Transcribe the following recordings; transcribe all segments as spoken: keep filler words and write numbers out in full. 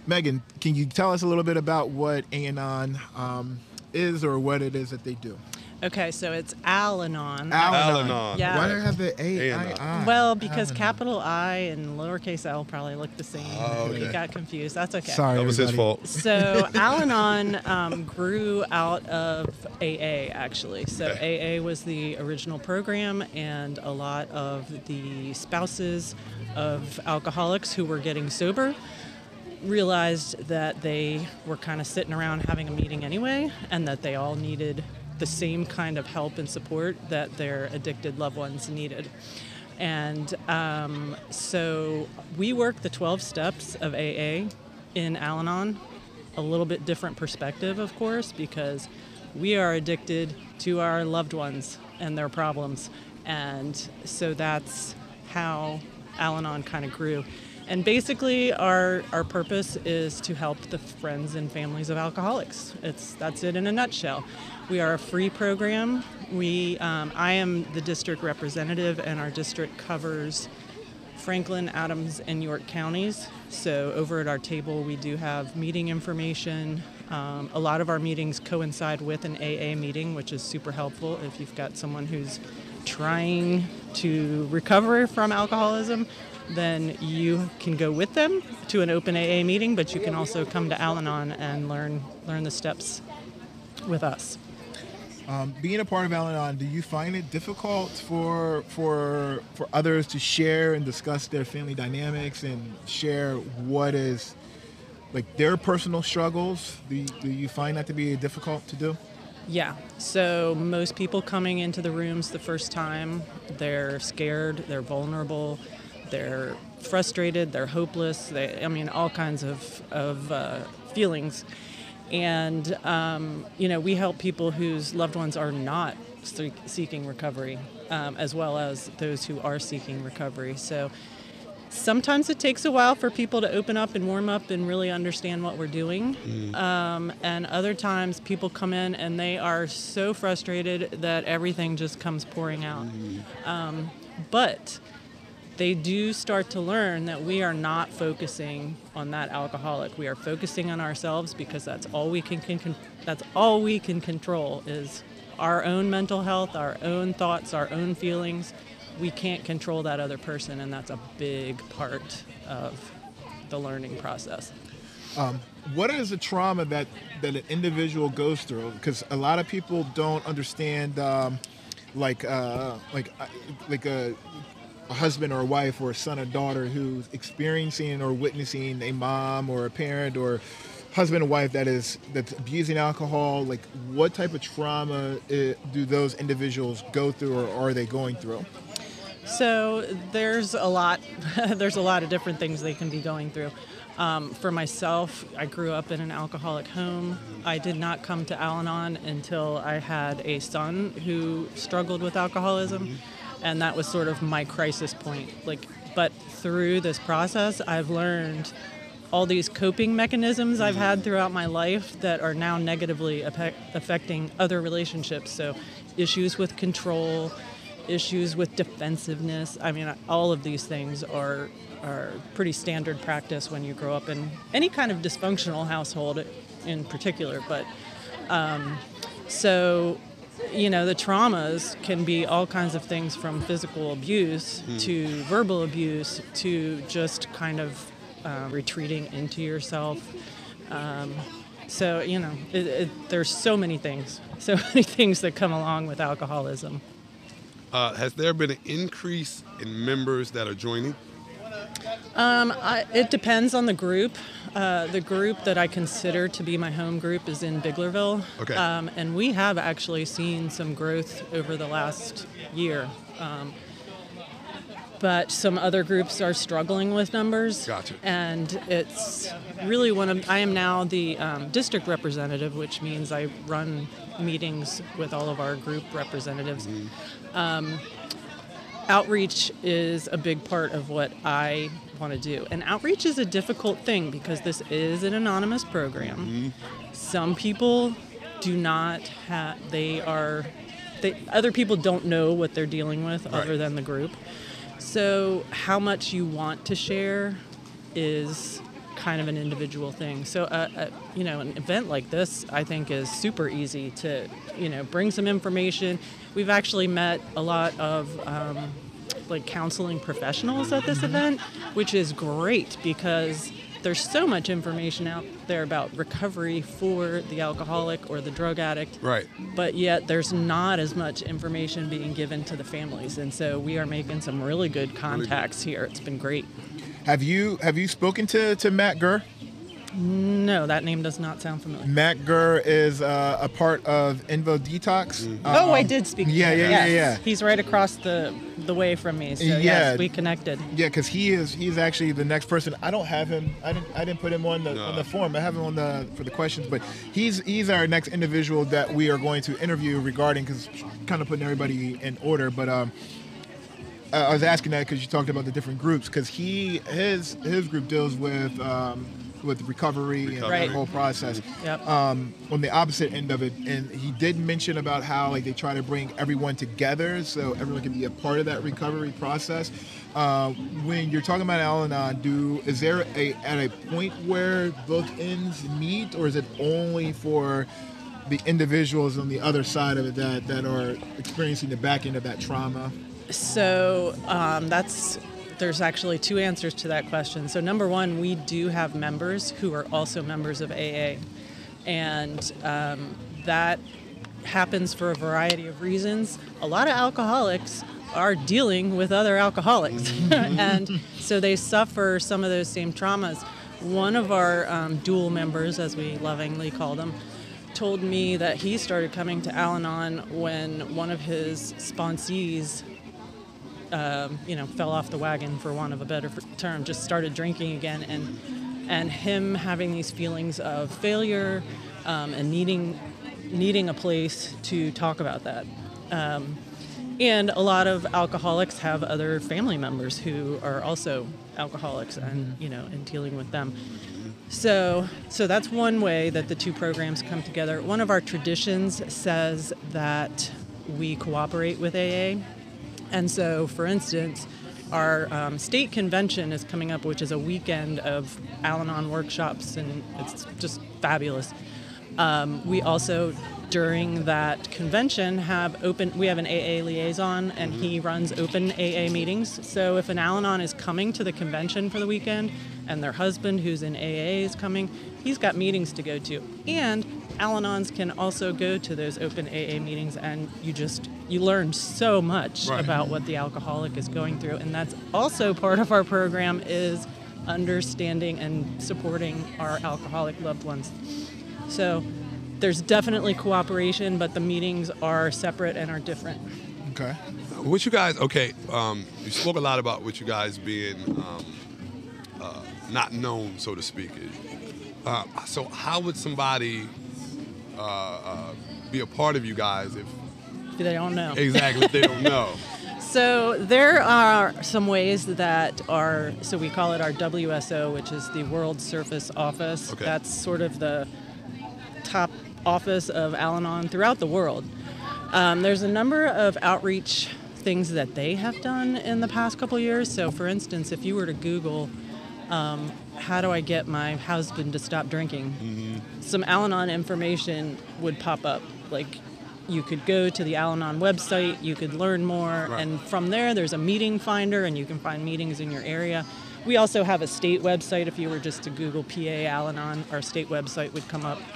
Megan, can you tell us a little bit about what Al-Anon um, is or what it is that they do? Okay, so it's Al-Anon. Al-Anon. Al-Anon. Yeah. Why do I have the A I A-Anon. I? Well, because Al-Anon. capital I and lowercase l probably look the same. Oh, okay. You got confused. That's okay. Sorry, That was his everybody. fault. So Al-Anon um, grew out of A A, actually. So Okay. A A was the original program, and a lot of the spouses of alcoholics who were getting sober realized that they were kind of sitting around having a meeting anyway, and that they all needed the same kind of help and support that their addicted loved ones needed. And um, so we work the twelve steps of A A in Al-Anon, a little bit different perspective, of course, because we are addicted to our loved ones and their problems. And so that's how Al-Anon kind of grew. And basically, our, our purpose is to help the friends and families of alcoholics. It's that's it in a nutshell. We are a free program. We um, I am the district representative, and our district covers Franklin, Adams, and York counties. So over at our table, we do have meeting information. Um, a lot of our meetings coincide with an A A meeting, which is super helpful if you've got someone who's trying to recover from alcoholism. Then you can go with them to an open A A meeting, but you can also come to Al-Anon and learn learn the steps with us. Um, being a part of Al-Anon, do you find it difficult for for for others to share and discuss their family dynamics and share what is like their personal struggles? Do you, do you find that to be difficult to do? Yeah. So most people coming into the rooms the first time, they're scared, they're vulnerable, they're frustrated, they're hopeless. They, I mean, all kinds of of uh, feelings. And, um, you know, we help people whose loved ones are not seeking recovery, um, as well as those who are seeking recovery. So sometimes it takes a while for people to open up and warm up and really understand what we're doing. Mm. Um, and other times people come in and they are so frustrated that everything just comes pouring out. Mm. Um, but they do start to learn that we are not focusing on that alcoholic. We are focusing on ourselves, because that's all we can, can, can that's all we can control is our own mental health, our own thoughts, our own feelings. We can't control that other person, and that's a big part of the learning process. Um, what is the trauma that, that an individual goes through? Because a lot of people don't understand, um, like uh, like uh, like a. a husband or a wife or a son or daughter who's experiencing or witnessing a mom or a parent or husband or wife that is that's abusing alcohol. Like, what type of trauma uh, do those individuals go through, or are they going through? So there's a lot there's a lot of different things they can be going through. Um, for myself, I grew up in an alcoholic home. I did not come to Al-Anon until I had a son who struggled with alcoholism. Mm-hmm. And that was sort of my crisis point. Like, but through this process, I've learned all these coping mechanisms I've had throughout my life that are now negatively affecting other relationships. So issues with control, issues with defensiveness. I mean, all of these things are are pretty standard practice when you grow up in any kind of dysfunctional household in particular. But um, so... You know, the traumas can be all kinds of things, from physical abuse mm. to verbal abuse to just kind of uh, retreating into yourself. Um, so, you know, it, it, there's so many things, so many things that come along with alcoholism. Uh, has there been an increase in members that are joining? Um, I, it depends on the group. Uh, the group that I consider to be my home group is in Biglerville. Okay. Um, and we have actually seen some growth over the last year. Um, but some other groups are struggling with numbers. Gotcha. And it's really one of, I am now the um, district representative, which means I run meetings with all of our group representatives. Mm-hmm. Um, Outreach is a big part of what I want to do. And outreach is a difficult thing because this is an anonymous program. Mm-hmm. Some people do not have, they are, they, other people don't know what they're dealing with right. other than the group. So how much you want to share is kind of an individual thing. So, uh, uh, you know, an event like this, I think, is super easy to, you know, bring some information. We've actually met a lot of um, like counseling professionals at this event, which is great because there's so much information out there about recovery for the alcoholic or the drug addict. Right. But yet there's not as much information being given to the families. And so we are making some really good contacts here. It's been great. Have you have you spoken to, to Matt Gurr? No, that name does not sound familiar. Matt Gurr is uh, a part of Invo Detox. Mm-hmm. Um, Oh, I did speak to yeah, him. yeah, Yes. yeah, yeah. He's right across the the way from me. So Yeah. yes, we connected. Yeah, because he is he's actually the next person. I don't have him. I didn't I didn't put him on the No. on the form. I have him on the for the questions, but he's he's our next individual that we are going to interview regarding because kind of putting everybody in order. But um, I I was asking that because you talked about the different groups because he his his group deals with um, with recovery, and Recovery. that whole process. Yep. Um, on the opposite end of it, and he did mention about how like they try to bring everyone together so everyone can be a part of that recovery process. Uh, when you're talking about Al-Anon, do is there a at a point where both ends meet, or is it only for the individuals on the other side of it that, that are experiencing the back end of that trauma? So um, that's there's actually two answers to that question. So number one, we do have members who are also members of A A, and um, that happens for a variety of reasons. A lot of alcoholics are dealing with other alcoholics, and so they suffer some of those same traumas. One of our um, dual members, as we lovingly call them, told me that he started coming to Al-Anon when one of his sponsees Um, you know, fell off the wagon, for want of a better term, just started drinking again, and and him having these feelings of failure um, and needing needing a place to talk about that. Um, and a lot of alcoholics have other family members who are also alcoholics, and you know, and dealing with them. So, so that's one way that the two programs come together. One of our traditions says that we cooperate with A A. And so, for instance, our um, state convention is coming up, which is a weekend of Al-Anon workshops, and it's just fabulous. Um, we also, during that convention, have open. We have an A A liaison, and he runs open A A meetings. So if an Al-Anon is coming to the convention for the weekend, and their husband, who's in A A, is coming, he's got meetings to go to. And Al-Anons can also go to those open A A meetings, and you just you learn so much Right. about what the alcoholic is going through. And that's also part of our program, is understanding and supporting our alcoholic loved ones. So there's definitely cooperation, but the meetings are separate and are different. Okay. What you guys, okay, um, you spoke a lot about what you guys being um, uh, not known, so to speak. Uh, so how would somebody uh, uh, be a part of you guys if They don't know. exactly if they don't know? So there are some ways that are, so we call it our W S O, which is the World Surface Office. Okay. That's sort of the top office of Al-Anon throughout the world. Um, there's a number of outreach things that they have done in the past couple years. So for instance, if you were to Google, um, how do I get my husband to stop drinking? Mm-hmm. Some Al-Anon information would pop up. Like, you could go to the Al-Anon website, you could learn more, Right. and from there there's a meeting finder, and you can find meetings in your area. We also have a state website. If you were just to Google P A Al-Anon, our state website would come up.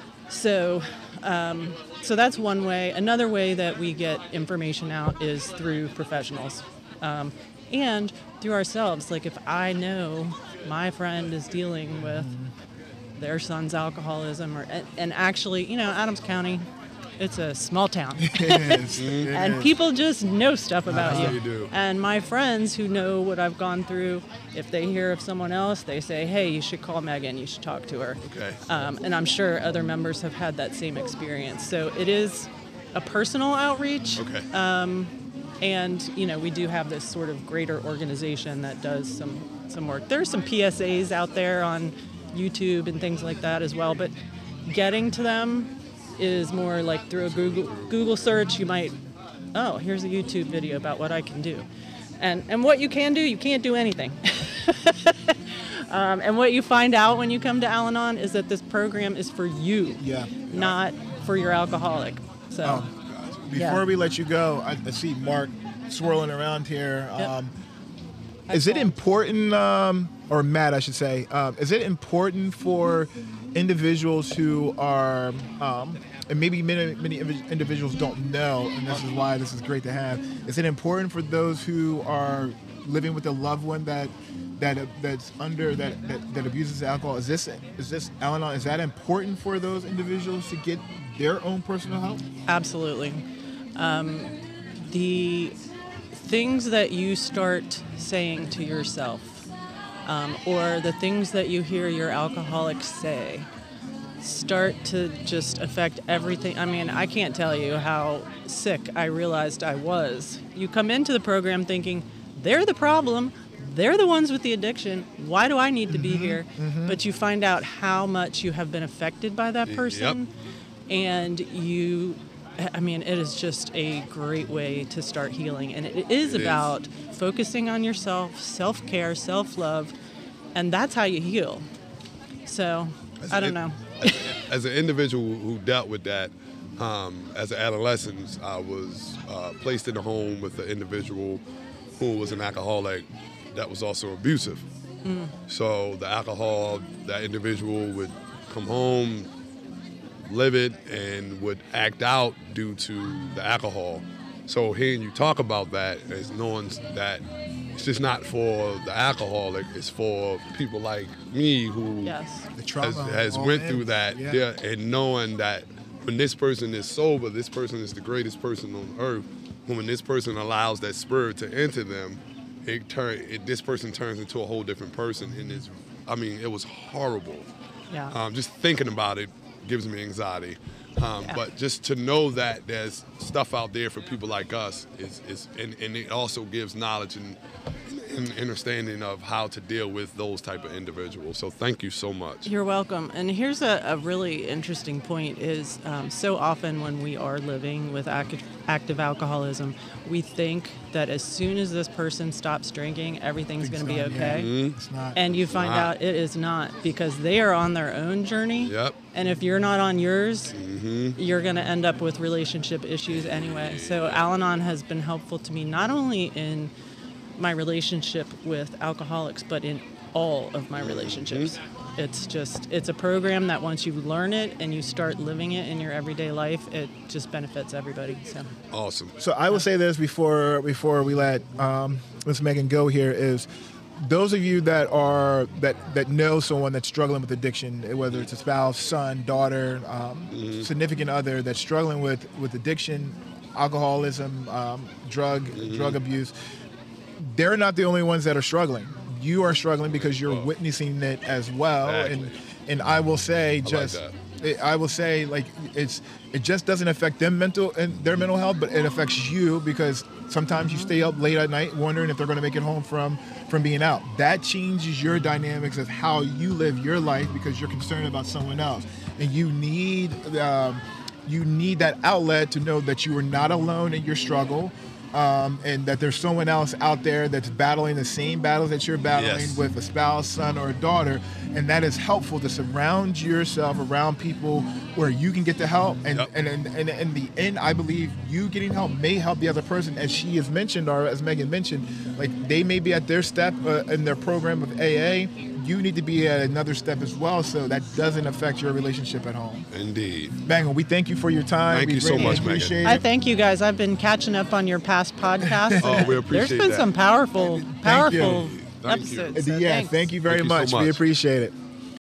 So, um, so that's one way. Another way that we get information out is through professionals, um, and through ourselves. Like, if I know my friend is dealing with their son's alcoholism, or and, and actually, you know, Adams County, it's a small town, It is. It and is. people just know stuff about Uh-huh. you. You do. And my friends who know what I've gone through, if they hear of someone else, they say, "Hey, you should call Megan. You should talk to her." Okay. Um, and I'm sure other members have had that same experience. So it is a personal outreach. Okay. And, you know, we do have this sort of greater organization that does some, some work. There's some P S As out there on YouTube and things like that as well, but getting to them is more like through a Google Google search. You might, oh, here's a YouTube video about what I can do. And and what you can do, you can't do anything. Um, and what you find out when you come to Al-Anon is that this program is for you, Yeah. not for your alcoholic. So, Um, Before Yeah. we let you go, I, I see Mark swirling around here. Yep. Um, is it important, um, or Matt, I should say, um, is it important for individuals who are, um, and maybe many, many invi- individuals don't know, and this is why this is great to have, is it important for those who are living with a loved one that that that's under that, that, that abuses alcohol? Is this is this Al-Anon, is that important for those individuals to get their own personal help? absolutely. Um, the things that you start saying to yourself, um, or the things that you hear your alcoholics say, start to just affect everything. I mean, I can't tell you how sick I realized I was. You come into the program thinking, they're the problem, they're the ones with the addiction, why do I need to be here? But you find out how much you have been affected by that Yep. person, and you, I mean, it is just a great way to start healing. And it is It is. about focusing on yourself, self-care, self-love, and that's how you heal. So, I don't know. As, as an individual who dealt with that, um, as an adolescent, I was uh, placed in a home with an individual who was an alcoholic that was also abusive. Mm. So the alcohol, that individual would come home livid and would act out due to the alcohol. So hearing you talk about that is knowing that it's just not for the alcoholic, it's for people like me who Yes. The trauma has, has all went in. through that, Yeah. yeah, and knowing that when this person is sober, this person is the greatest person on earth. When this person allows that spirit to enter them, it turn it, this person turns into a whole different person. And it's, I mean, it was horrible. Yeah. Um, just thinking about it gives me anxiety. Um, Yeah. But just to know that there's stuff out there for people like us is, is and, and it also gives knowledge and, and understanding of how to deal with those type of individuals. So thank you so much. You're welcome. And here's a, a really interesting point is um, so often when we are living with active, active alcoholism, we think that as soon as this person stops drinking, everything's going to be It's not, yeah. okay. It's not. And you find not. out it is not, because they are on their own journey. Yep. And if you're not on yours, Mm-hmm. you're going to end up with relationship issues anyway. So Al-Anon has been helpful to me not only in my relationship with alcoholics, but in all of my relationships. It's just, it's a program that once you learn it and you start living it in your everyday life, it just benefits everybody. So Awesome. So I will say this before before we let um, Miss Megan go here is those of you that are that that know someone that's struggling with addiction, whether it's a spouse, son, daughter, um, significant other that's struggling with with addiction, alcoholism, um, drug drug abuse, they're not the only ones that are struggling. You are struggling because you're Whoa. witnessing it as well. Exactly. And and I will say like just that. it, I will say like it's it just doesn't affect them mental and their mental health, but it affects you because sometimes you stay up late at night wondering if they're going to make it home from from being out. That changes your dynamics of how you live your life because you're concerned about someone else, and you need um, you need that outlet to know that you are not alone in your struggle. Um, and that there's someone else out there that's battling the same battles that you're battling Yes. with a spouse, son, or a daughter, and that is helpful to surround yourself around people where you can get the help. And Yep. and, and, and in the end, I believe you getting help may help the other person, as she has mentioned, or as Megan mentioned, like they may be at their step uh, in their program of A A. You need to be at another step as well, so that doesn't affect your relationship at home. Indeed. Megan, we thank you for your time. Thank we you so greatly much, Megan. appreciate I it. thank you guys. I've been catching up on your past podcasts. Oh, we There's appreciate been that. some powerful, Thank you. powerful Thank you. episodes. so yeah, thanks. thank you very Thank you so much. We much. appreciate it.